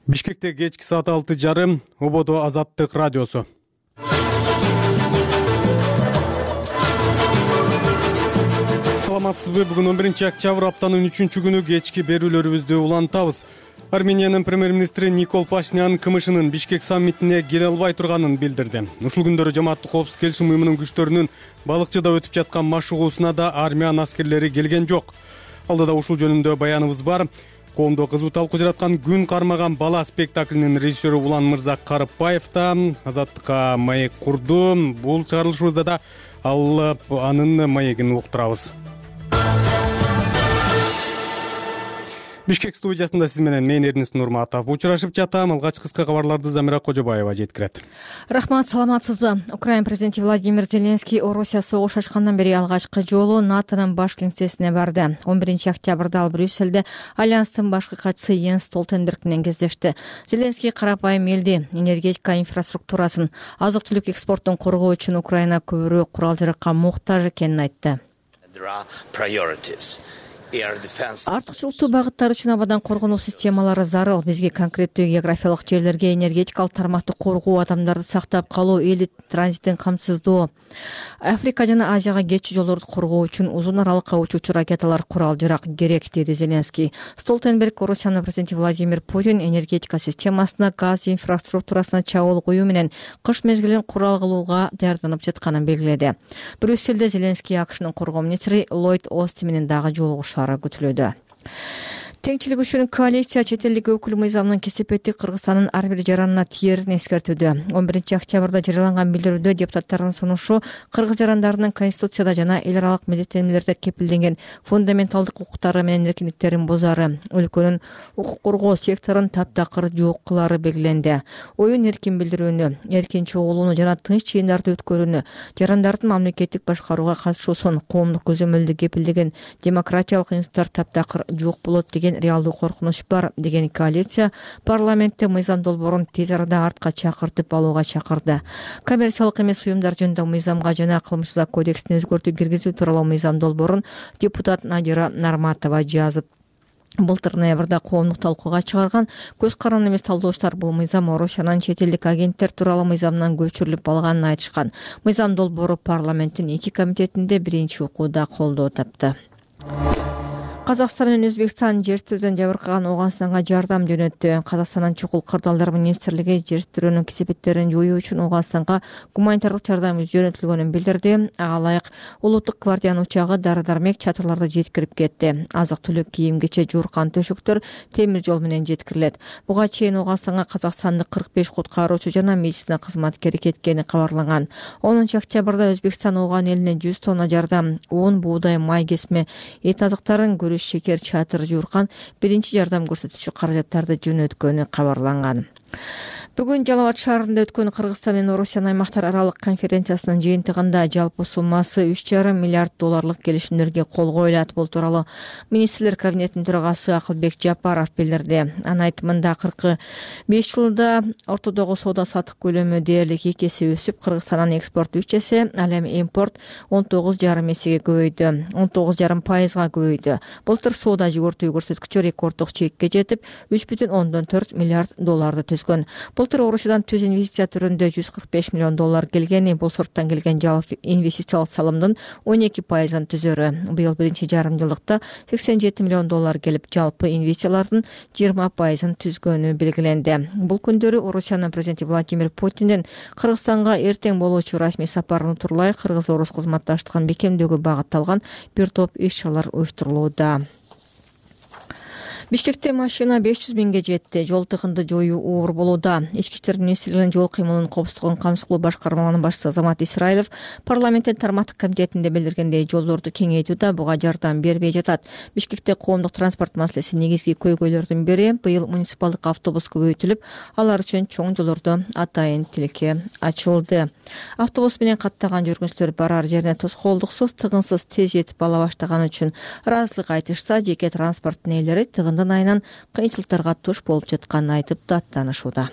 Бишкекте кечки саат 6:30 Ободо Азаттык радиосу. Саламатсызбы? Бүгүн 11-октябрь аптанын 3-күнү кечки берүүлөрүбүздү улантабыз. Армениянын премьер-министри Никол Пашинян КМШнын Бишкек саммитине келе албай турганын билдирди. Ушул күндөрү Жамааттык коопсуздук келишим уюмунун күчтөрүнүн Балыкчыда өтүп жаткан машыгуусуна да армян аскерлери келген жок. Алдыда ушул жөнүндө баяныбыз бар. Коомдо кызуу талкуу жараткан Күн кармаган бала спектаклинин режиссеру Улан Мырза Карыпбаев да Азаттыкка маек курду. Бул чыгарылышыбызда да алып анын маегин уктурабыз. Бишкек студиясында сиз менен мен Эрнис Нурматов учурашып жатам. Алгач кыска кабарларды Замира Кожобаева жеткирет. Рахмат, саламатсызбы? Украина президенти Владимир Зеленский Орусия согуш ачкандан бери алгачкы жолу НАТОнун баш кеңсесине барды. 11-октябрда ал Брюссельде Альянстын башкы катчысы Йенс Столтенберг менен кездешти. Зеленский карапайым элди, энергетика инфраструктурасын, азык-түлүк экспортун коргоо үчүн Украина көбүрөөк курал-жаракка муктаж экенин айтты. Артыкчылыктуу багыттар үчүн абадан коргонуу системалары зарыл. Бизге конкреттүү географиялык жерлерге энергетикалык тармакты коргоо, адамдарды сактап калуу, эл транзитин камсыздоо, Африка жана Азияга кетчү жолдорду коргоо үчүн узун аралыкка учуучу ракеталар, курал-жарак керек, деди Зеленский. Столтенберг Орусиянын президенти Владимир Путин энергетика системасына, газ инфраструктурасына чабуул коюу менен кыш мезгилин курал кылууга даярданып жатканын белгиледи. Брюссельде Зеленский АКШнын коргоо министри Ллойд Остин менен дагы жолугушат күтүлүүдө. Теңчилик үчүн коалиция чет элдик өкүл мыйзамдын кесепети Кыргызстандын ар бир жаранына тиерин эскертүүдө. 11-октябрда жарыяланган билдирүүдө депутаттардын сунушу кыргыз жарандарынын конституцияда жана эл аралык милдеттенмелерде кепилденген фундаменталдык укуктары менен эркиндиктерин бузары, өлкөнүн укук коргоо секторун таптакыр жок кылары белгиленди. Оюн эркин билдирүүнү, эркин чогулууну жана тынч жыйындарды өткөрүүнү, жарандардын мамлекеттик башкарууга катышуусун, коомдук көзөмөлдү кепилдеген демократиялык институттар таптакыр жок болот деген реалдуу коркунуч бар, деген коалиция парламентте мыйзам долбоорун тез арада артка чакыртып алууга чакырды. Коммерциялык эмес уюмдар жөнүндө мыйзамга жана кылмыш кодексине өзгөртүү киргизүү тууралуу мыйзам долбоорун депутат Надира Нарматова жазып, былтыр ноябрда коомдук талкууга чыгарган. Көз каранды эмес талдоочулар бул мыйзам Орусиянын чет элдик агенттер тууралуу мыйзамынан көчүрүлүп алганын айтышкан. Мыйзам долбоору парламенттин 2 комитетинде биринчи окууда колдоо тапты. Казакстан менен Өзбекстан жер тирүүдөн жабыркаган Ооганстанга жардам жөнөттү. Казакстандын чукул кырдаалдар министрлиги жер тирөөнүн кесепеттерин жоюу үчүн Ооганстанга гуманитардык жардам жөнөтүлгөнүн билдирди. Ага ылайык улуттук гвардиянын учагы дары-дармек, чатырларды жеткирип кетти. Азык-түлүк, кийим-кече, жууркан төшөктөр темир жол менен жеткирилет. Буга чейин Ооганстанга Казакстандык 45 куткаруучу жана медицина кызматкери кеткени кабарланган. 10-октябрда Өзбекстан Ооган элине 100 тонна жардам, un, буудай, май кесме, эт азыктарын, шекер, чатыр, жууркан, биринчи жардам көрсөтүүчү каражаттарды жөнөткөнү кабарланган. Бүгүн Жалал Абад шаарында өткөн Кыргызстан менен Орусиянын аймактар аралык конференциясынын жыйынтыгында жалпы суммасы $3,5 миллиард келишимдерге кол коюлат. Бул тууралуу министрлер кабинетинин төрагасы Акылбек Жапаров билдирди. Анын айтымында 45 жылда ортодогу соода сатык көлөмү дээрлик 2 эсе өсүп, Кыргызстандын экспорт 3 эсе, ал эми импорт 19,5 эсеге көбөйдү, 19,5% көбөйдү. Былтыр соода жүгөртүү көрсөткүчү рекорддук чекке жетип, $3,4 миллиард түзгөн. Былтыр Орусиядан түз инвестиция түрүндө $145 миллион келгени, бул сорттон келген жалпы инвестициялык салымдын 12%-ын түзөрү. Быйыл биринчи жарым жылдыкта $87 миллион келип, жалпы инвестициялардын 20%-ын түзгөнү белгиленди. Бул күндөрү Орусиянын президенти Владимир Путиндин Кыргызстанга эртең болуучу расмий сапарын турлай кыргыз-орус кызматташтыгын бекемдөөгө багытталган бир топ иш-чаралар уюштурулууда. Бишкекте машина 500 миңге жетти. Жол тыгынды жоюу оор болууда. Ички иштер министрлигинин жол кыймылынын коопсуздугун камсыз кылуу башкармалыгынын башчысы Азамат Исраилов парламенттин тармактык комитетинде билдиргендей, жолдорду кеңейтүүгө буга жардам бербей жатат. Бишкекте коомдук транспорт маселеси негизги көйгөйлөрдүн бири. Быйыл муниципалдык автобус көбөйтүлүп, алар үчүн чоң жолдордо атайын тилекке ачылды. Автобус менен каттаган жүргүнчүлөр барар жерине тоскоолдуксуз, тыгынсыз тез жетип ала баштаганы үчүн ыраазычылык айтышса, жеке транспорттун ээлери тыгындын айынан кыйынчылыктарга туш болуп жатканын айтып даттанышууда.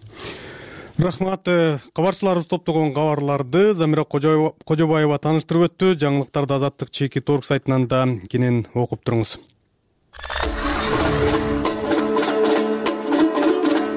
Рахмат. Кабарчыларыбыз топтогон кабарларды Замира Кожобаева таныштырып өттү. Жаңылыктарды Азаттык чеки торг сайтынан да кенен окуп туруңуз.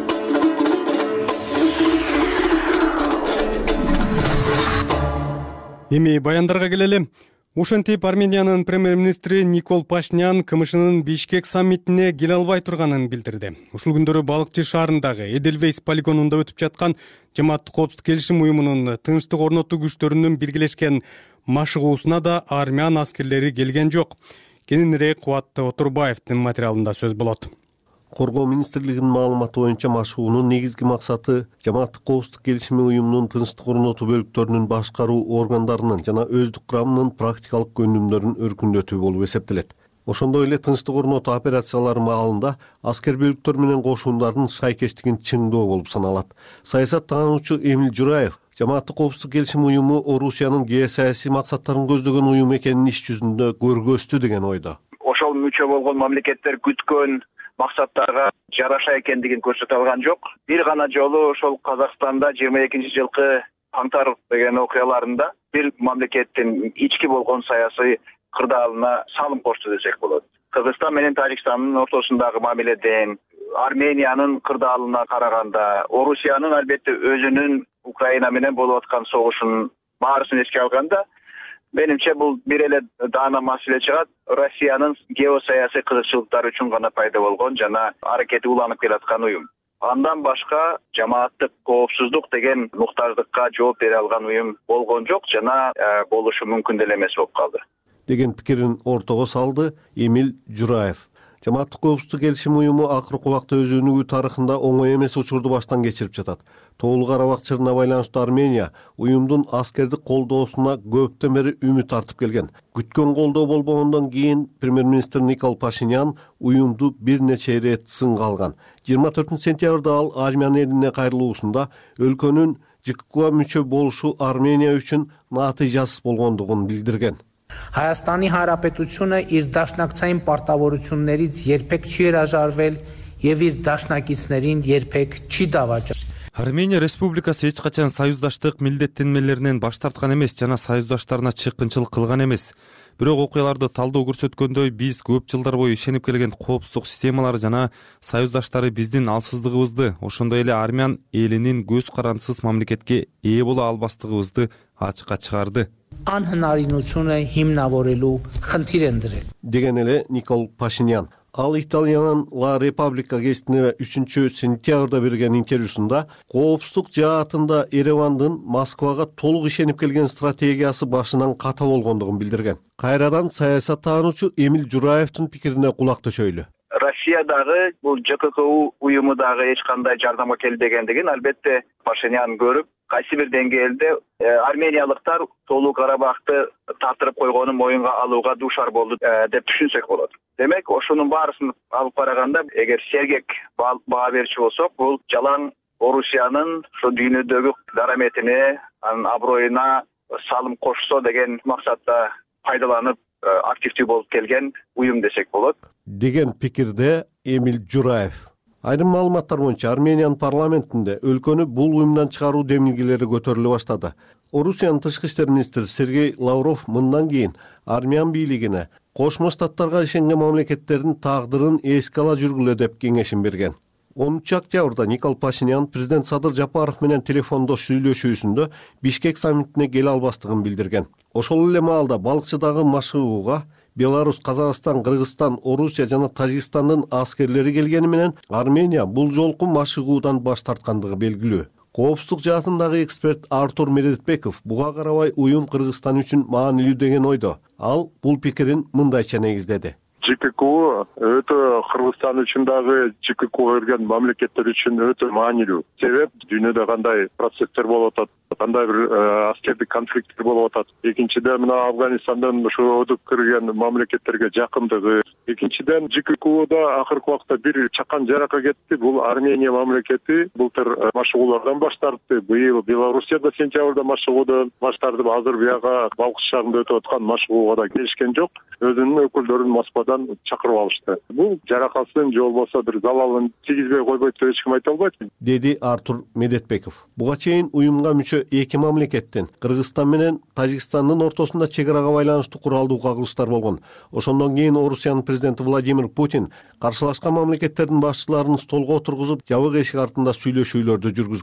Эми баяндарга келели. Ушинтип Армениянын премьер-министри Никол Пашинян КМШнын Бишкек саммитине келе албай турганын билдирди. Ушул күндөрү Балыкчы шаарындагы Эдельвейс полигонунда өтүп жаткан Жамааттык коопсуздук келишим уюмунун тынчтык орнотуу күчтөрүнүн биргелешкен машыгуусуна да армян аскерлери келген жок. Кененирээк Кубат Отурбаевдин материалында сөз болот. Коргоо министрлигинин маалыматы боюнча машыгуунун негизги максаты Жамааттык коопсуздук келишими уюмунун тынчтык орнотуу бөлүктөрүнүн башкаруу органдарынын жана өздүк курамынын практикалык көнүмдөрүн өркүндөтүү болуп эсептелет. Ошондой эле тынчтык орнотуу операциялары маалында аскер бөлүктөр менен кошуундардын шайкештигин чыңдоо болуп саналат. Саясаттануучу Эмиль Жураев Жамааттык коопсуздук келишим уюму Орусиянын геосаясий максаттарын көздөгөн уюм экенин иш жүзүндө көргөздү деген ойдо. Ошол мүчө болгон мамлекеттер күткөн максаттарга жараша экендигин көрсөтө алган жок. Бир гана жолу ошол Казакстанда 22-жылкы каңтар деген окуяларында бир мамлекеттин ички болгон саясий кырдаалына салым кошту десек болот. Кыргызстан менен Тажикстандын ортосундагы мамиледен, Армениянын кырдаалына караганда, Орусиянын албетте өзүнүн Украина менен болуп аткан согушунун баарысын эске алганда, менимче бул бир эле даана маселе чыгат. Россиянын геосаясий кызыкчылыктары үчүн гана пайда болгон жана аракети уланып келаткан уюм. Андан башка жамааттык коопсуздук деген муктаждыкка жооп бере алган уюм болгон жок жана болушу мүмкүн деле эмес болуп калды деген пикирин ортого салды Эмиль Жураев. Жамааттык коопсуздук келишим уюму акыркы убакта өз өнүгүү тарыхында оңой эмес учурду баштан кечирип жатат. Тоолуу Карабак чырына байланыштуу Армения уюмдун аскердик колдоосуна көптөн бери үмүт артып келген. Күткөн колдоо болбогондон кийин премьер-министр Никол Пашинян уюмду бир нече ирет сынга алган. 24 сентябрда ал Армян элине кайрылуусунда өлкөнүн ЖККга мүчө болушу Армения үчүн натыйжасыз болгондугун билдирген. Հայաստանի Հանրապետությունը իր դաշնակցային պարտավորություններից երբեք չի հրաժարվել եւ իր դաշնակիցներին երբեք չի դավաճել. Армения Республикасы эч качан союздаштык милдеттенмелеринен баш тарткан эмес жана союздаштарына чыккынчылык кылган эмес. Бирок окуяларды талдоо көрсөткөндөй биз көп жылдар бою ишенип келген коопсуздук системалары жана союздаштары биздин алсыздыгыбызды, ошондой эле армян элинин көз карандысыз мамлекетке ээ боло албастыгыбызды ачыкка чыгарды. Անհնարինությունը հիմնավորելու խնդիր են դրել. Деген эле Никол Пашинян. Ал Италиянын La Repubblica гезитине 3 сентябрда берген интервьюсунда коопсуздук жаатында Еревандын Москвага толук ишенип келген стратегиясы башынан ката болгондугун билдирген. Кайрадан саясаттануучу Эмиль Жураевдин пикирине кулак төшөйлү. Россиядагы бул ЖКК уюмудагы эч кандай жардамга келбегендигин албетте Пашинян көрүп, кайсы бир деңгээлде армениялыктар Тоолуу Карабакты тартырып койгонун моюнга алууга дуушар болду деп түшүнсөк болот. Демек, ошонун баарысын алып караганда, эгер сергек баа берчү болсок, бул жалаң Орусиянын ошо дүйнөдөгү дараметине, анын аброюна салым кошсо деген максатта пайдаланып активдүү болуп келген уюм десек болот. Деген пикирде Эмиль Жураев. Айрым маалыматтар боюнча Армениянын парламентинде өлкөнү бул уюмдан чыгаруу демилгелери көтөрүлө баштады. Орусиянын тышкы иштер министри Сергей Лавров мындан кийин армян бийлигине Кошмо Штаттарга ишенген мамлекеттердин тагдырын эске ала жүргүлө деп кеңешин берген. 10 октябрда Никол Пашинян президент Садыр Жапаров менен телефондо сүйлөшүүсүндө Бишкек саммитине келе албастыгын билдирген. Ошол эле маалда Балыкчыдагы машыгууга Беларусь, Казакстан, Кыргызстан, Орусия жана Тажикстандын аскерлери келгени менен Армения бул жолку машыгуудан баш тарткандыгы белгилүү. Коопсуздук жаатындагы эксперт Артур Медетбеков буга карабай уюм Кыргызстан үчүн маанилүү деген ойдо. Ал бул пикирин мындайча негиздеди. ЖКК өтө Кыргызстан үчүн дагы ЖКК берген мамлекеттер үчүн өтө маанилүү. Себеп дүйнөдө кандай процесстер болуп атат, кандай бир аскердик конфликттер болуп атат. Экинчиден мына Афганистандан ошо одук кирген мамлекеттерге жакындыгы. Экинчиден ЖККда акыркы убакта бир чакан жаракка кетти. Бул Армения мамлекети былтыр машыгуулардан баш тартты. Быйыл Белоруссияда сентябрда машыгуудан баш тартып, азыр бияга Балыкчы шаарында өтүп аткан машыгууга да келишкен жок. Өзүнүн өкүлдөрүн Москвадан чакырып алышты. Бул жаракасын же болбосо бир залалын тийгизбей койбойт деп эч ким айта албайт, деди Артур Медетбеков. Буга чейин уюмга мүчө эки мамлекеттин Кыргызстан менен Тажикстандын ортосунда чек-арага байланыштуу куралдуу кагылыштар болгон. Ошондон кийин Орусиянын президенти Владимир Путин каршылашкан мамлекеттердин башчыларын столго отургузуп, жабык эшик артында сүйлөшүүлөрдү жүргүзгөн.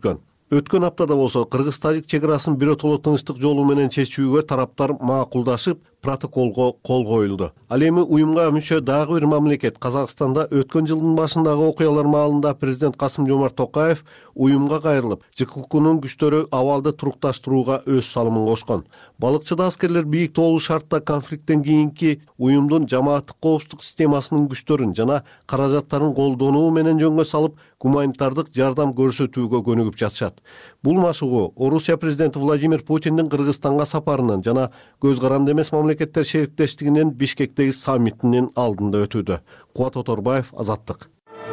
Өткөн аптада болсо кыргыз-тажик чек арасын биротоло тынчтык жолу менен чечүүгө тараптар макулдашып, протоколго кол коюлду. Ал эми уюмга мүчө дагы бир мамлекет Казакстанда өткөн жылдын башындагы окуялар маалында президент Касым-Жомарт Токаев уюмга кайрылып, ЖККнын күчтөрү абалды турукташтырууга өз салымын кошкон. Балыкчыда аскерлер бийик тоолуу шартта конфликттен кийинки уюмдун жамааттык коопсуздук системасынын күчтөрүн жана каражаттарын колдонуу менен жөнгө салып, гуманитардык жардам көрсөтүүгө көнүгүп жатышат. Бул машыгуу Орусия президенти Владимир Путиндин Кыргызстанга сапарынан жана көз каранды эмес мамлекеттер шериктештигинин Бишкектеги саммитинин алдында өтүүдө. Кубат Оторбаев, Азаттык.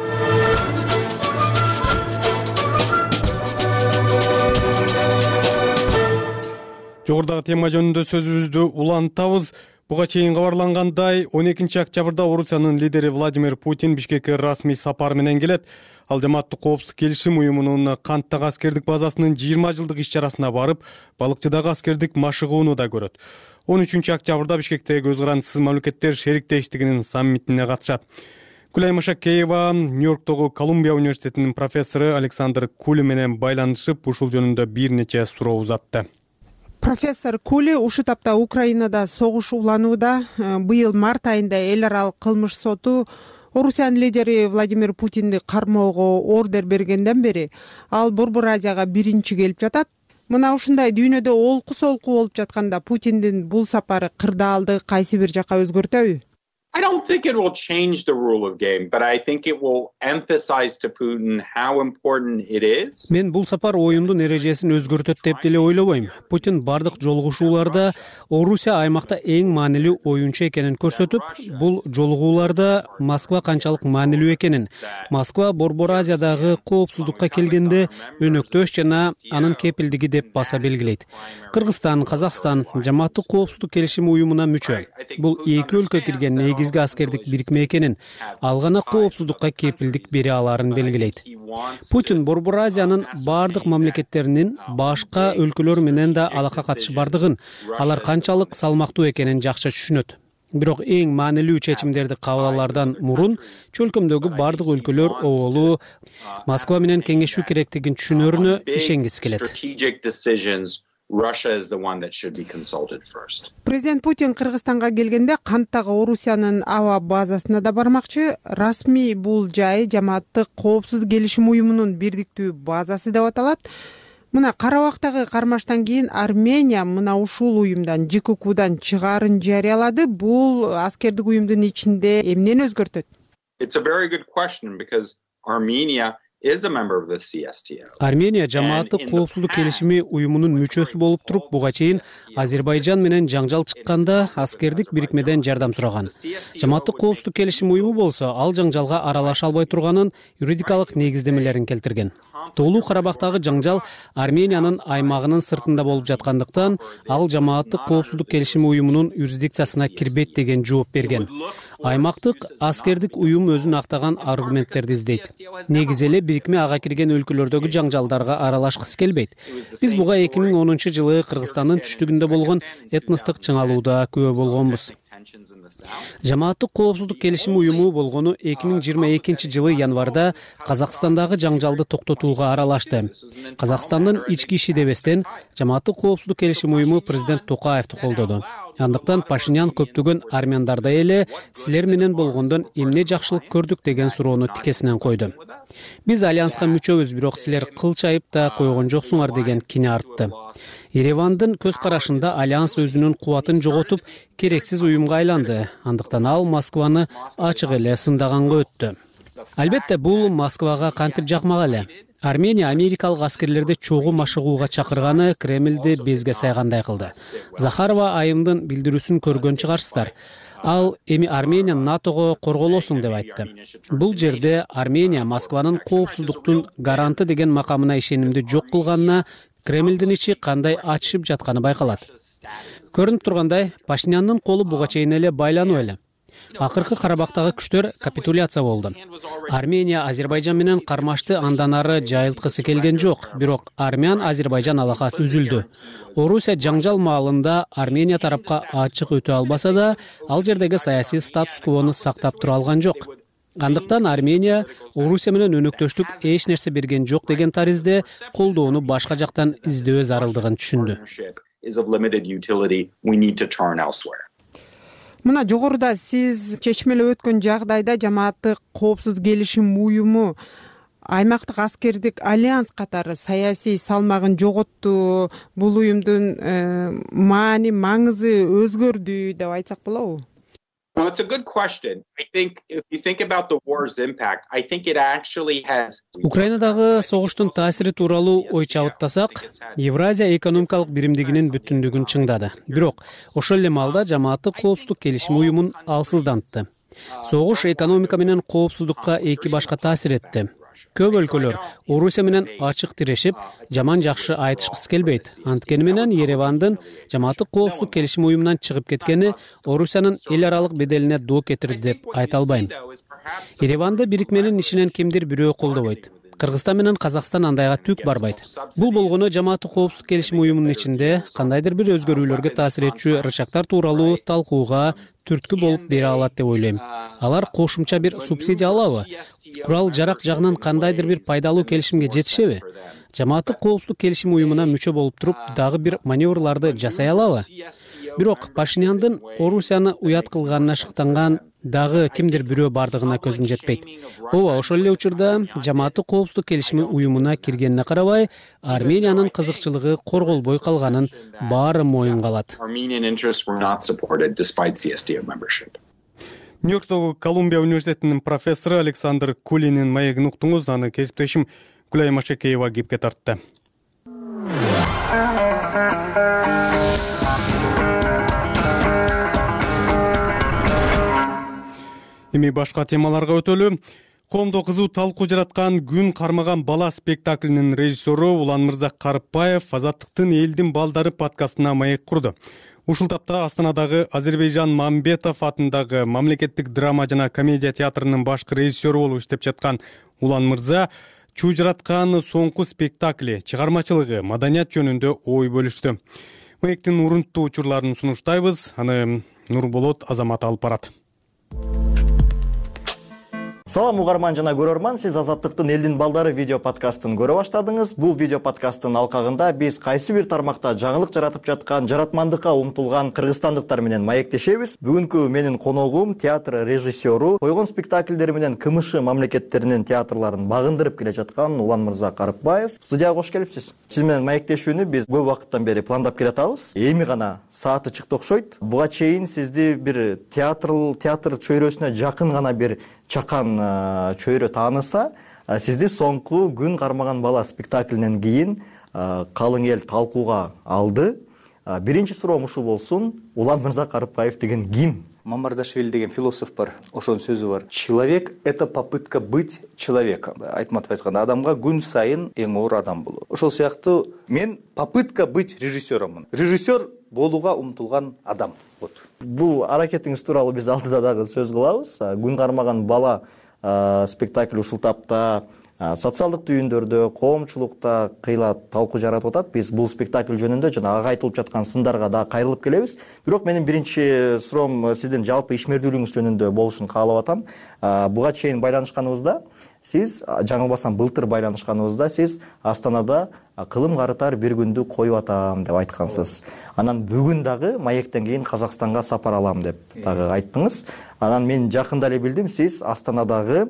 Жогорудагы тема жөнүндө сөзүбүздү улантабыз. Буга чейин кабарлангандай, 12 октябрда Орусиянын лидери Владимир Путин Бишкекке расмий сапар менен келет. Ал жамааттык коопсуздук келишим уюмунун Канттагы аскердик базасынын 20 жылдык иш-чарасына барып, Балыкчыдагы аскердик машыгууну да көрөт. 13 октябрда Бишкектеги көз карандысыз мамлекеттер шериктештигинин саммитине катышат. Гүлай Машакеева Нью-Йорктогу Колумбия университетинин профессору Александр Кули менен байланышып, ушул жөнүндө бир нече суроо узатты. Профессор Кули, ушул тапта Украинада согуш уланууда. Быйыл март айында эл аралык кылмыш соту Орусиянын лидери Владимир Путинди кармоого ордер бергенден бери ал Борбор Азияга биринчи келип жатат. Мына ушундай дүйнөдө олку-солку болуп жатканда Путиндин бул сапары кырдаалды кайсы бир жакка өзгөртөбү? I don't think it will change the rule of game, but I think it will emphasize to Putin how important it is. Мен бул сапар оюндун эрежесин өзгөртөт деп деле ойлобойм. Путин бардык жолугушууларда Орусия аймакта эң маанилүү оюнчу экенин көрсөтүп, бул жолугууларда Москва канчалык маанилүү экенин, Москва Борбор Азиядагы коопсуздукка келгенде өнөктөш жана анын кепилдиги деп баса белгилейт. Кыргызстан, Казакстан жамааттык коопсуздук келишим уюмуна мүчө. Бул эки өлкө кирген негизги аскердик бирикме экенин, ал гана коопсуздукка кепилдик бере аларын белгилейт. Путин Борбор Азиянын бардык мамлекеттеринин башка өлкөлөр менен да алака катышы бардыгын, алар канчалык салмактуу экенин жакшы түшүнөт. Бирок эң маанилүү чечимдерди кабыл алаардан мурун чөлкөмдөгү бардык өлкөлөр оболу Москва менен кеңешүү керектигин түшүнөрүнө ишенгиси келет. Russia is the one that should be consulted first. Президент Путин Кыргызстанга келгенде Канттагы Орусиянын аба базасына да бармакчы. Расмий бул жай жамааттык коопсуз келишим уюмунун бирдиктүү базасы деп аталат. Мына Карабактагы кармаштан кийин Армения мына ушул уюмдан ЖККдан чыгаарын жарыялады. Бул аскердик уюмдун ичинде эмнени өзгөртөт? It's a very good question because Armenia is a member of the CSTO. Армения жамааттык коопсуздук келишими уюмунун мүчөсү болуп туруп, буга чейин Азербайжан менен жаңжал чыкканда аскердик бирикмеден жардам сураган. Жамааттык коопсуздук келишим уюму болсо, ал жаңжалга аралаша албай турганын юридикалык негиздемелерин келтирген. Тоолуу Карабактагы жаңжал Армениянын аймагынын сыртында болуп жаткандыктан, ал жамааттык коопсуздук келишим уюмунун юрисдикциясына кирбейт деген жооп берген. Аймактык аскердик уюм өзүн актаган аргументтерди издейт. Негизи эле бирикме ага кирген өлкөлөрдөгү жаңжалдарга аралашкысы келбейт. Биз буга 2010-жылы Кыргызстандын түштүгүндө болгон этностук чыңалууда күбө болгонбуз. Жамааттык коопсуздук келишим уюму болгону 2022-жылы январда Казакстандагы жаңжалды токтотууга аралашты. Казакстандын ички иши дебестен жамааттык коопсуздук келишим уюму президент Токаевди колдоду. Андыктан Пашинян көптөгөн армяндарда эле силер менен болгондон эмне жакшылык көрдүк деген суроону тикесинен койду. Биз альянска мүчөбүз, бирок силер кылчайып да койгон жоксуңар деген кине артты. Еревандын көз карашында альянс өзүнүн кубатын жоготуп, керексиз уюмга айланды. Андыктан ал Москваны ачык эле сындаганга өттү. Албетте бул Москвага кантип жакмак эле. Армения америкалык аскерлерди чогуу машыгууга чакырганы Кремлди безге сайгандай кылды. Захарова айымдын билдирүүсүн көргөн чыгарсыздар. Ал эми Армения НАТОго корголосуң деп айтты. Бул жерде Армения Москванын коопсуздуктун гаранты деген макамына ишенимди жок кылганына Кремлдин ичи кандай ачышып жатканы байкалат. Көрүнүп тургандай, Пашинянын колу буга чейин эле байлануу эле. Акыркы Карабактагы күчтөр капитуляция болду. Армения Азербайжан менен кармашты андан ары жайылткысы келген жок, бирок Армян-Азербайжан алакасы үзүлдү. Орусия жаңжал маалында Армения тарапка ачык өтө албаса да, ал жердеги саясий статус-квону сактап тура алган жок. Андыктан Армения Орусия менен өнөктөштүк эч нерсе берген жок деген таризде колдоону башка жактан издөө зарылдыгын түшүндү. Мына жогоруда сиз чечмелеп өткөн жагдайда Жамааттык коопсуздук келишим уюму аймактык аскердик альянс катары саясий салмагын жоготту, бул уюмдун маңызы өзгөрдү деп айтсак болобу? Well, it's a good question. I think if you think about the war's impact, I think it actually has. Украинадагы согуштун таасири тууралуу ой чабыттасак, Евразия экономикалык биримдигинин бүтүндүгүн чыңдады. Бирок ошол эле маалда Жамааттык коопсуздук келишим уюмун алсыздантты. Согуш экономика менен коопсуздукка эки башка таасир этти. Көп өлкөлөр Орусия менен ачык тирешип, жаман жакшы айтышкысы келбейт. Анткени менен Еревандын Жамааттык коопсуздук келишим уюмунан чыгып кеткени Орусиянын эл аралык беделине доо кетирди деп айта албайм. Ереванды бирикменин ишинен кимдир бирөө колдобойт. Кыргызстан менен Казакстан андайга түк барбайт. Бул болгону Жамааттык коопсуздук келишим уюмунун ичинде кандайдыр бир өзгөрүүлөргө таасир этчү рычагтар тууралуу талкууга түрткү болуп бере алат деп ойлойм. Алар кошумча бир субсидия алабы? Курал жарак жагынан кандайдыр бир пайдалуу келишимге жетишеби? Жамааттык коопсуздук келишим уюмуна мүчө болуп туруп дагы бир маневрларды жасай алабы? Бирок Пашиняндын Орусияны уят кылганына шыктанган дагы кимдир бирөө бардыгына көзүм жетпейт. Ооба, ошол эле учурда Жамааттык коопсуздук келишим уюмуна киргенине карабай, Армениянын кызыкчылыгы корголбой калганын баары моюнга алат. Нью-Йорктогу Колумбия университетинин профессору Александр Кулинин маегин уктуңуз, аны кесиптешим Гүлай Машекеева кепке тартты. Эми башка темаларга өтөлү. Коомдо кызуу талкуу жараткан Күн кармаган бала спектаклинин режиссеру Уланмырза Карыпбаев Азаттыктын элдин балдары подкастына маек курду. Ушул тапта Астанадагы Азербайжан Мамбетов атындагы мамлекеттик драма жана комедия театрынын башкы режиссеру болуп иштеп жаткан Уланмырза чуу жараткан соңку спектакли, чыгармачылыгы, маданият жөнүндө ой бөлүштү. Маектин урунттуу учурларын сунуштайбыз. Аны Нурболот Азамат алып барат. Салам угарман жана көрөрман, сиз Азаттыктын элдин балдары видео подкастын көрө баштадыңыз. Бул видео подкасттын алкагында биз кайсы бир тармакта жаңылык жаратып жаткан, жаратмандыкка умтулган кыргызстандыктар менен маектешебиз. Бүгүнкү менин коногум театр режиссеру, койгон спектакльдери менен КМШ мамлекеттеринин театрларын багындырып келе жаткан Уланмырза Карыпбаев. Студияга кош келипсиз. Сиз менен маектешүүнү биз көп убакыттан бери пландап келатабыз. Эми гана сааты чыкты окшойт. Буга чейин сизди бир театр чөйрөсүнө жакын гана бир чакан чөйрө тааныса, сизди соңку Күн кармаган бала спектаклинен кийин калың эл талкууга алды. Биринчи суроом ушул болсун: Уланмырза Карыпбаев деген ким? Мамардашвили деген философ бар, ошонун сөзү бар. Человек — это попытка быть человеком. Айтматов айтканда, адамга күн сайын эң оор адам болуу. Ошол сыяктуу мен попытка быть режиссермун. Режиссер болууга умтулган адам. Бул аракетиңиз тууралуу биз алдыда дагы сөз кылабыз. Күн кармаган бала спектакль ушул тапта социалдык түйүндөрдө, коомчулукта кыйла талкуу жаратып атат. Биз бул спектакль жөнүндө жана ага айтылып жаткан сындарга да кайрылып келебиз. Бирок менин биринчи суроом сиздин жалпы ишмердүүлүгүңүз жөнүндө болушун каалап атам. Буга чейин байланышканыбызда сиз, жаңылбасам былтыр байланышканыбызда сиз Астанада кылым карытар бир күндү коюп атам деп айткансыз. Анан бүгүн дагы маектен кийин Казакстанга сапар алам деп дагы айттыңыз. Анан мен жакында эле билдим, сиз Астанадагы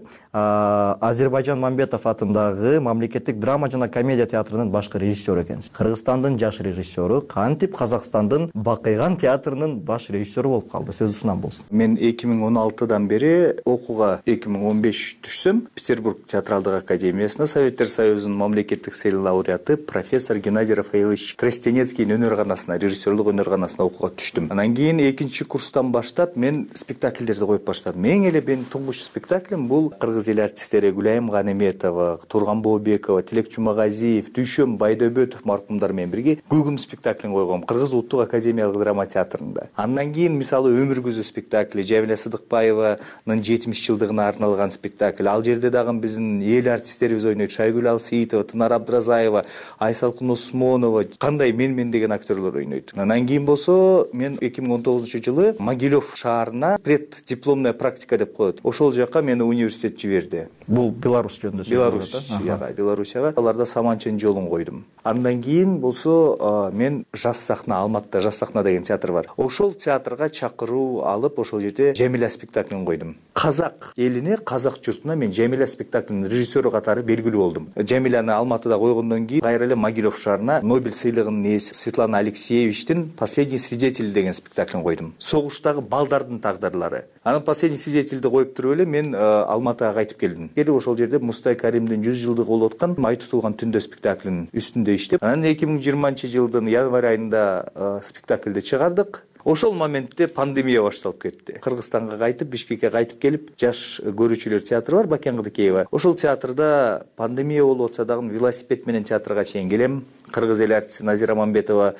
Азербайжан Мамбетов атындагы мамлекеттик драма жана комедия театрынын башкы режиссеру экенсиз. Кыргызстандын жаш режиссеру, кантип Казакстандын Бакыйган театрынын баш режиссеру болуп калды. Сөз ушунан болсун. Мен 2016-дан бери окууга 2015 түшсөм, Петербург театралдык академиясына, Советтер Союзунун мамлекеттик сыйлык лауреаты профессор Геннадий Рафаэльевич Крестенецкийдин өнөр-канасына, режиссерлук өнөр-канасына окууга түштүм. Анан кийин экинчи курстан баштап мен спектакльдерди коюп баштадым. Эң эле менин туңгуч спектаклим бул кыргыз эл артисттери Гүлайым Ганиметова, Турган Бообекова, Тилек Жумагазиев, Дүйшөм Байдөбөтов маркумдар менен бирге Гүгүм спектаклин койгом Кыргыз улуттук академиялык драма театрында. Андан кийин мисалы Өмүр көзү спектакли, Жабила Сыдыкбаеванын 70 жылдыгына арналган спектакль. Ал жерде дагы биздин эл артисттерибиз ойнойт. Шайгүл Алсейитова, Тынар Абдразаева, Айсалкын Осмонова, кандай мен деген актерлор ойнойт. Анан кийин болсо мен 2019-жылы Могилев шаарына преддипломная практика деп коет. Ошол жака мени университет жиберди. Бул Беларусь жөнүндө Беларусияга, Беларусияга. Аларда Саманчын жолун койдум. Андан кийин болсо мен Жас сахна, Алматыда Жас сахна деген театр бар. Ошол театрга чакыруу алып, ошол жерде Жамиля спектаклин койдум. Казак элине, казак журтуна мен Жамиля спектаклинин режиссеру катары белгилүү болдум. Жамиляны Алматыда койгондон кийин кайра эле Могилев шаарына Нобель сыйлыгынын ээси Светлана Алексеевичтин Последний свидетель деген спектаклин койдум. Согуштагы балдардын тагдырлары. Анан Последний свидетельди коюп туруп эле мен Алматыга кайтып келдим. Ошол жерде Мустай Каримдин 100 жылдыгы болуп аткан Май тутулган түндө спектаклинин үстүндө иштеп, анан 2020-жылдын январь айында спектакльди чыгардык. Ошол моментте пандемия башталып кетти. Кыргызстанга кайтып, Бишкекке кайтып келип, жаш көрүүчүлөр театры бар, Бакен Кыдыкеева. Ошол театрда пандемия болуп атса дагы велосипед менен театрга чейин келем. Кыргыз эл артисти Назира Мамбетова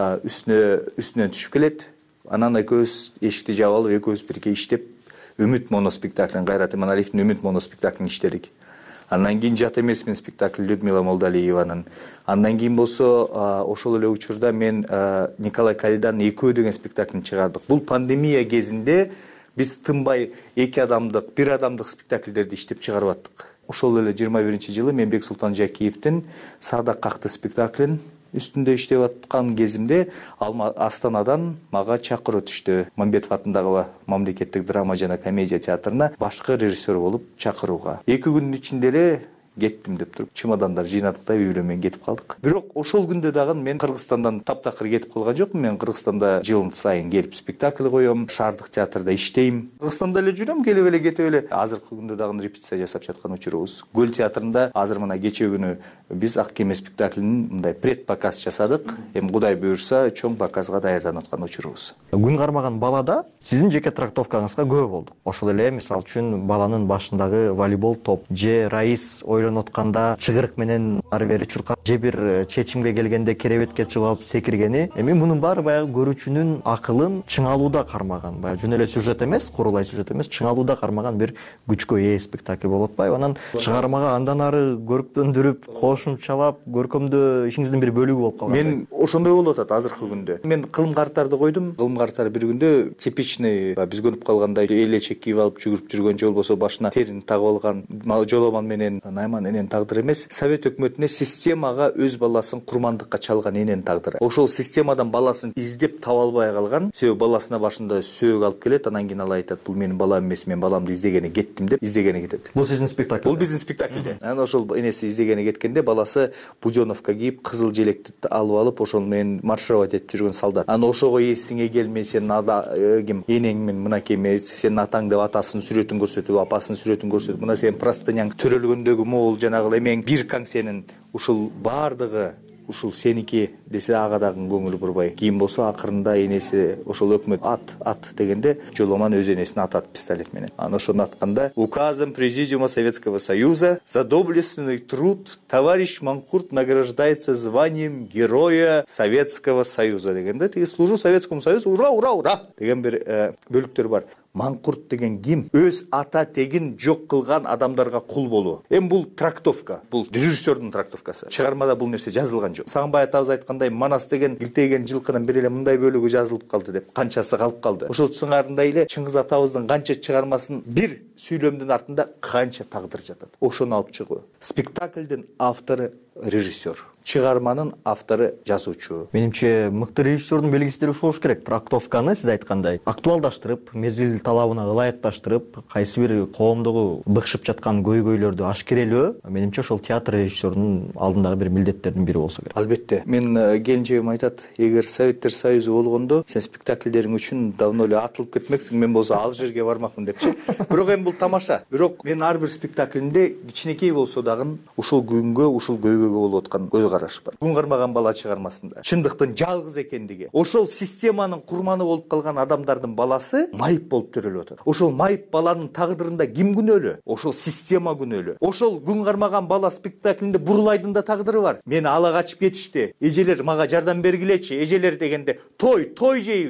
үстүнөн түшүп келет. Анан экөөбүз эшикти жаап алып, экөөбүз бирге иштеп, Үмүт моноспектаклин, Кайрат Иманалиевдин Үмүт моноспектаклин иштедик. Андан кийин Жат эмесмин спектакль Людмила Молдалиеванын. Андан кийин болсо ошол эле учурда мен Николай Калиданын Экөө деген спектаклин чыгардык. Бул пандемия кезинде биз тынбай 2 адамдык, 1 адамдык спектакльдерди иштеп чыгарып аттык. Ошол эле 21-жылы мен Бексултан Жакиевдин Саадак какты спектаклин үстүндө иштеп аткан кезимде Астанадан мага чакыруу түштү. Мамбетов атындагы мамлекеттик драма жана комедия театрына башкы режиссер болуп чакырууга. 2 күндүн ичинде эле кеттим деп туруп, чемодандар жыйнадык да үй бүлө менен кетип калдык. Бирок ошол күндө дагы мен Кыргызстандан таптакыр кетип калган жокмун. Мен Кыргызстанда жылын сайын келип спектакль коем, шаардык театрда иштейм. Кыргызстанда эле жүрөм, келип эле кетип эле. Азыркы күндө дагы репетиция жасап жаткан учурубуз. Көл театрында азыр мына кечээ күнү биз Ак кеме спектаклинин мындай предпоказ жасадык. Эми Кудай буйрса, чоң показга даярданып аткан учурубуз. Күн кармаган балада сиздин жеке трактовкаңызга күбө болдук. Ошол эле мисалы үчүн баланын башындагы волейбол топ же раис ойлонуп атканда чыгырык менен ары бери чуркап же бир чечимге келгенде керебетке чыгып алып секиргени. Эми мунун баары баягы көрүүчүнүн акылын чыңалууда кармаган, баягы жөн эле сюжет эмес, курулай сюжет эмес, чыңалууда кармаган бир күчкө ээ спектакль болуп атпайбы? Анан чыгармага андан ары көрктөндүрүп, кошумчалап, көркөмдөө ишиңиздин бир бөлүгү болуп калган. Мен ошондой болуп атат азыркы күндө. Мен кылым картарды койдум. Кылым картары бир күндө типичный биз көрүп калгандай эле чек кийип алып жүгүрүп жүргөн же болбосо башына терин тагып алган Жоломан менен Найман эненин тагдыры эмес. Совет өкмөтүнө системага өз баласын курмандыкка чалган эненин тагдыры. Ошол системадан баласын издеп таба албай калган. Себеби баласына башында сөөк алып келет, анан кийин ал айтат: "Бул менин балам эмес, мен баламды издегени кеттим" деп издегени кетет. Бул сиздин спектакль. Бул биздин спектакльде. Анан ошол энеси издегени кеткенде баласы буденовка кийип, кызыл желекти алып ошол менен маршировать этип жүргөн солдат. Анан ошого эсиңе келме, сен ким энеңмин, мынакей мен сенин атаң деп атасынын сүрөтүн көрсөтүп, апасынын сүрөтүн көрсөтүп, мына сен простыняң төрөлгөндөгү могул жанагы эмең биркаң сенин, ушул баардыгы ушул сеники десе ага дагы көңүлү бурбай. Кийин болсо акырында энеси ошол өкмөт ат дегенде Жоломан өз энесин атат пистолет менен. Анан ошону атканда указом Президиума Советского Союза за доблестный труд товарищ Манкурт награждается званием Героя Советского Союза дегенде тиги служу Советскому Союзу, ура, ура, ура деген бир бөлүктөр бар. Манкурт деген ким? Өз ата тегин жок кылган адамдарга кул болуу. Эми бул трактовка, бул режиссердун трактовкасы. Чыгармада бул нерсе жазылган жок. Сагынбай атабыз айткандай, Манас деген илтеген жылкынын бир эле мындай бөлүгү жазылып калды деп, канчасы калып калды. Ошол сыңарындай эле Чыңгыз атабыздын канча чыгармасын бир сүйлөмдүн артында канча тагдыр жатат. Ошону алып чыгуу. Спектакльдин автору режиссер, чыгарманын автору жазуучу. Менимче мыкты режиссердун белгисиздери ушул болуш керек. Трактовканы сиз айткандай актуалдаштырып, мезгил талабына ылайыкташтырып, кайсы бир коомдогу быкшып жаткан көйгөйлөрдү ашкерелөө, менимче ошол театр режиссерунун алдындагы бир милдеттердин бири болсо керек. Албетте. Мен келинчегим айтат, эгер Советтер Союзу болгондо сен спектакльдериң үчүн давно эле атылып кетмексиң, мен болсо ал жерге бармакмын депчи. Бирок эми бул тамаша. Бирок мен ар бир спектаклимде кичинекей болсо дагы ушул күнгө, ушул көйгөйгө болуп аткан көз караш бар. Күн кармаган бала чыгармасында чындыктын жалгыз экендиги, ошол системанын курманы болуп калган адамдардын баласы майып болуп төрөлүп атат. Ошол майып баланын тагдырында ким күнөөлүү? Ошол система күнөөлүү. Ошол күн кармаган бала спектаклинде Бурлайдын да тагдыры бар. Мени ала качып кетишти. Эжелер мага жардам бергилечи, эжелер дегенде той жейбиз.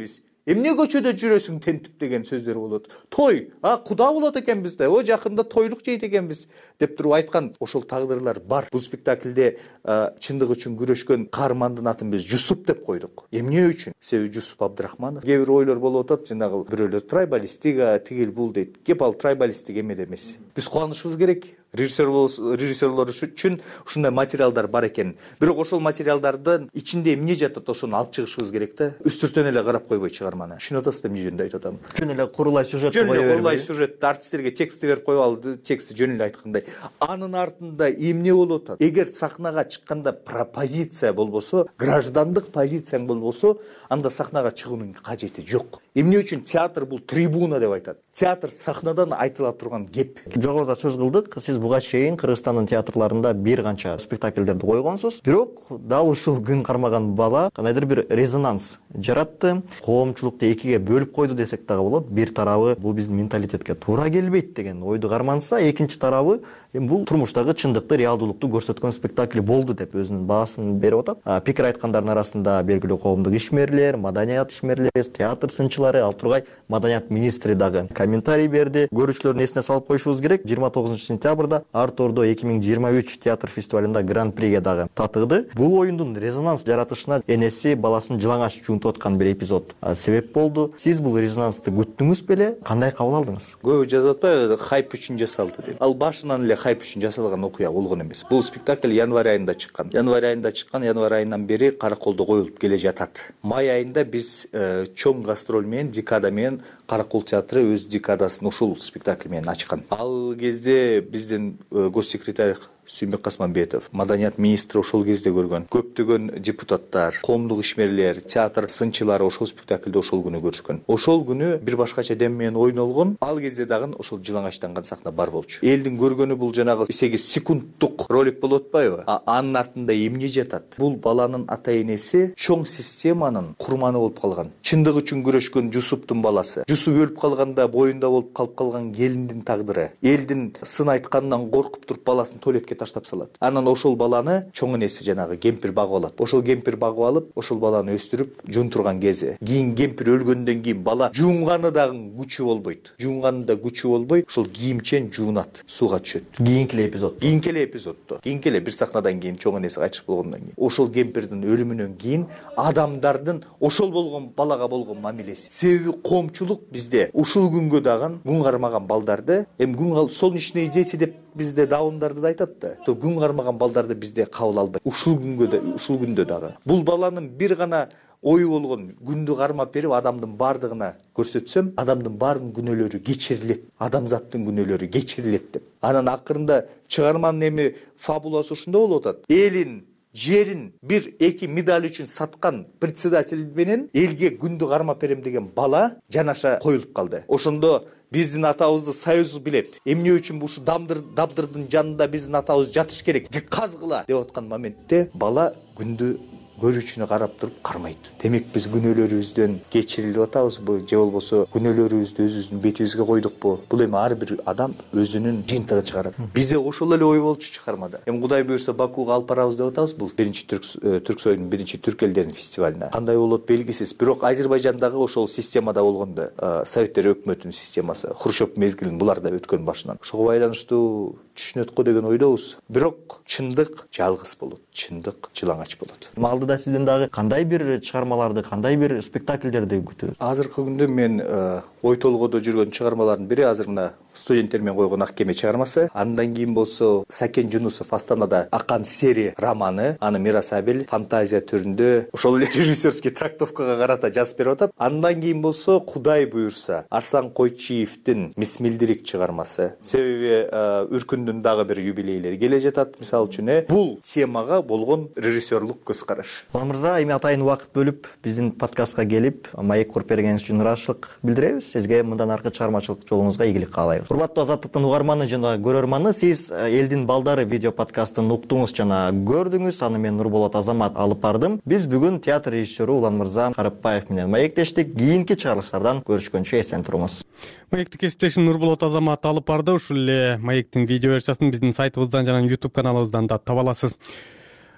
эмне көчөдө жүрөсүң тентип деген сөздөр болот. Той, куда болот экенбиз да, жакында тойлук жейт экенбиз деп туруп айткан ошол тагдырлар бар. Бул спектакльде чындык үчүн күрөшкөн каармандын атын биз Жусуп деп койдук. Эмне үчүн? Себеби Жусуп Абдрахманов. Кээ бир ойлор болуп атат, жанагы бирөөлөр трайбалистика тигил бул дейт. Кеп ал трайбалистик эмеде эмес. Биз кубанышыбыз керек. Режиссерлор үчүн ушундай материалдар бар экен. Бирок ошол материалдардын ичинде эмне жатат, ошону алып чыгышыбыз керек да. Үстүртөн эле карап койбой чыгарманы. Түшүнүп атасыздар эмне жөнүндө айтып атам? Жөн эле курулай сюжет кое бербей. Курулай сюжетти артисттерге текстти берип коюп алды, текстти жөн эле айткандай. Анын артында эмне болуп атат? Эгер сахнага чыкканда пропозиция болбосо, граждандык позицияң болбосо, анда сахнага чыгуунун кажети жок. Эмне үчүн театр бул трибуна деп айтат? Театр сахнадан айтыла турган кеп. Жогоруда сөз кылдык. Сиз буга чейин Кыргызстандын театрларында бир канча спектакльдерди койгонсуз. Бирок дал ушул күн кармаган бала кандайдыр бир резонанс жаратты. Коомчулукту экиге бөлүп койду десек дагы болот. Бир тарабы бул биздин менталитетке туура келбейт деген ойду карманса, экинчи тарабы бул турмуштагы чындыкты, реалдуулукту көрсөткөн спектакль болду деп өзүнүн баасын берип атат. Пикир айткандардын арасында белгилүү коомдук ишмерлер, маданият ишмерлери, театр сынчылары, ал тургай маданият министри дагы комментарий берди. Көрүүчүлөрдүн эсине салып коюшубуз керек. 29-сентябрда Арт Ордо 2023 театр фестивалында гран-приге дагы татыгды. Бул оюндун резонанс жаратышына энеси баласын жылаңач жуунтуп аткан бир эпизод себеп болду. Сиз бул резонансты күттүңүз беле? Кандай кабыл алдыңыз? Көбү жазып атпайбы, хайп үчүн жасалды деп. Ал башынан эле хайп үчүн жасалган окуя болгон эмес. Бул спектакль январь айында чыккан. Январь айынан бери Караколдо коюлуп келе жатат. Май айында биз чоң гастроль менен, декада менен Каракол театры өз декадасын ушул спектакль менен ачкан. Ал кезде биздин госсекретарь Сүймбек Касманбетов, маданият министри ошол кезде көргөн. Көптөгөн депутаттар, коомдук ишмерлер, театр сынчылары ошол спектакльде ошол күнү көрүшкөн. Ошол күнү бир башкача дем менен ойнолгон. Ал кезде дагы ошол жылаңачтанган сахна бар болчу. Элдин көргөнү бул жанагы 8 секундтук ролик болуп атпайбы? Анын артында эмне жатат? Бул баланын ата энеси чоң системанын курманы болуп калган. Чындык үчүн күрөшкөн Жусуптун баласы. Жусуп өлүп калганда боюнда болуп калган келиндин тагдыры. Элдин сын айтканынан коркуп туруп баласын туалетке таштап салат. Анан ошол баланы чоң энеси жанагы кемпир багып алат. Ошол кемпир багып алып, ошол баланы өстүрүп жуунтурган кези. Кийин кемпир өлгөндөн кийин бала жуунганы дагы күчү болбойт. Жуунганында күчү болбой, ошол кийимчен жуунат, сууга түшөт. Кийинки эпизоддо. Кийинки бир сахнадан кийин чоң энеси кайтып болгондон кийин. Ошол кемпирдин өлүмүнөн кийин адамдардын ошол болгон балага болгон мамилеси. Себеби коомчулук бизде ушул күнгө дагы күн кармаган балдарды, күн солнечные дети деп бизде даундарды да айтат да. Күн кармаган балдарды бизде кабыл албайт. Ушул күндө дагы. Бул баланын бир гана ою болгон, күндү кармап берип адамдын бардыгына көрсөтсөм, адамдын баарынын күнөөлөрү кечирилет, адамзаттын күнөөлөрү кечирилет деп. Анан акырында чыгарманын эми фабуласы ушунда болуп атат. Элин жерин 1-2 медаль үчүн саткан председатель менен элге күндү кармап берем деген бала жанаша коюлуп калды. Ошондо биздин атабызды союз билет. Эмне үчүн ушу дабдырдын жанында биздин атабыз жатыш керек? Казгыла деп аткан моментте бала күндү көрүүчүнү карап туруп кармайт. Демек биз күнөөлөрүбүздөн кечирилип атабызбы, же болбосо күнөөлөрүбүздү өзүбүздүн бетибизге койдукпу? Бул эми ар бир адам өзүнүн жыйынтыгы чыгарат. Бизде ошол эле ой болчу чыгармада. Эми Кудай буюрса Бакууга алып барабыз деп атабыз. Бул биринчи Түрксойдун биринчи түрк элдеринин фестивалына. Кандай болот белгисиз. Бирок Азербайжандагы ошол системада болгондо, Советтер өкмөтүнүн системасы, Хрущев мезгилин булар да өткөн башынан. Ошого байланыштуу түшүнөт го деген ойдобуз. Бирок чындык жалгыз болот. Чындык жылаңач болот. Алдыда сизден дагы кандай бир чыгармаларды, кандай бир спектакльдерди күтөбүз? Азыркы күндө мен ой толгоодо жүргөн чыгармалардын бири азыр мына студенттер менен койгон Ак кеме чыгармасы. Андан кийин болсо Сакен Жунусов Астанада Акан сери романы, аны Мирас Абел фантазия түрүндө ошол эле режиссерский трактовкага карата жазып берип атат. Андан кийин болсо Кудай буюрса Арслан Койчиевдин Мисмилдирик чыгармасы. Себеби Үркүндүн дагы бир юбилейлери келе жатат. Мисалы үчүн бул темага болгон режиссерлук көз караш. Улан мырза, эми атайын убакыт бөлүп биздин подкастка келип маек куруп бергениңиз үчүн ыраазычылык билдиребиз. Сизге мындан аркы чыгармачылык жолуңузга ийгилик каалайбыз. Урматтуу Азаттыктын угарманы жана көрөрманы, сиз Элдин балдары видео подкастын уктуңуз жана көрдүңүз. Аны мен Нурболот Азамат алып бардым. Биз бүгүн театр режиссеру Улан мырза Карыпбаев менен маектештик. Кийинки чыгарылыштардан көрүшкөнчө эсен туруңуз. Маекти кесиптешим Нурболот Азамат алып барды. Ушул эле маектин видео версиясын биздин сайтыбыздан жана YouTube каналыбыздан да таба аласыз.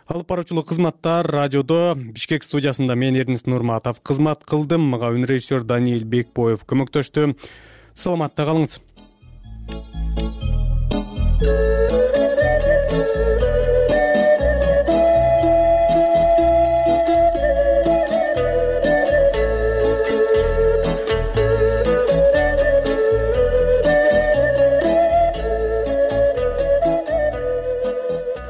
алып баруучулук кызматтар радиодо Бишкек студиясында мен Эрнест Нурматов кызмат кылдым. Мага үн режиссер Даниил Бекбоев көмөктөштү. Саламатта калыңыз.